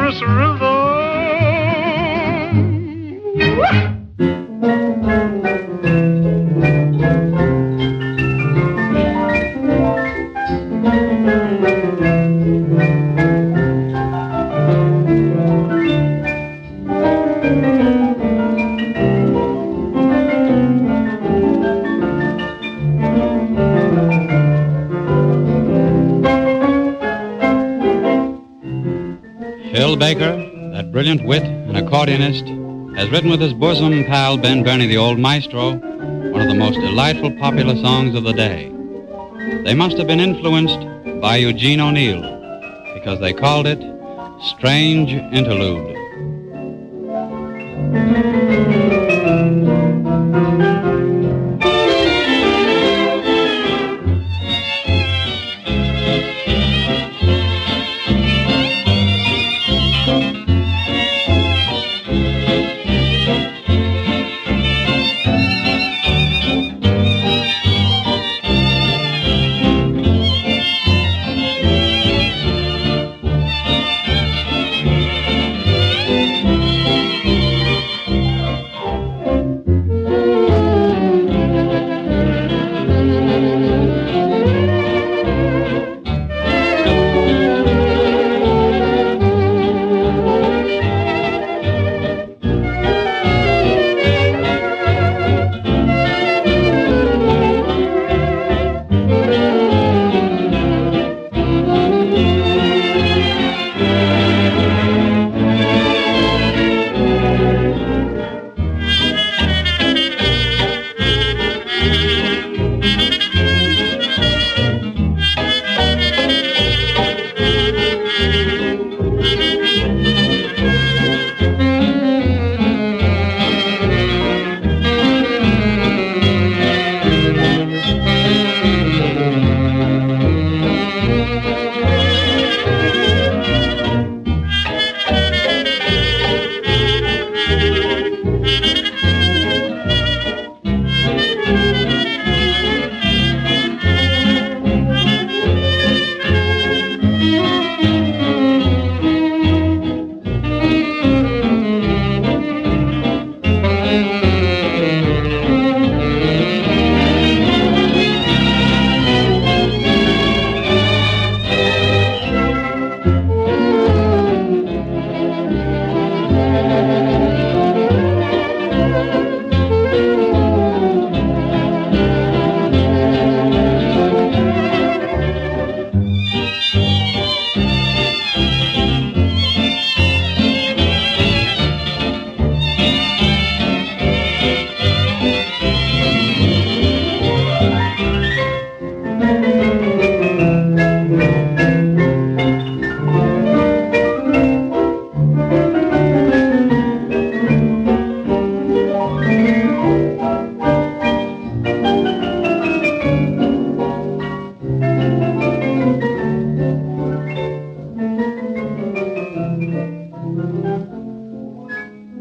this rhythm. Phil Baker, that brilliant wit and accordionist, has written with his bosom pal Ben Bernie, the old maestro, one of the most delightful popular songs of the day. They must have been influenced by Eugene O'Neill because they called it Strange Interlude.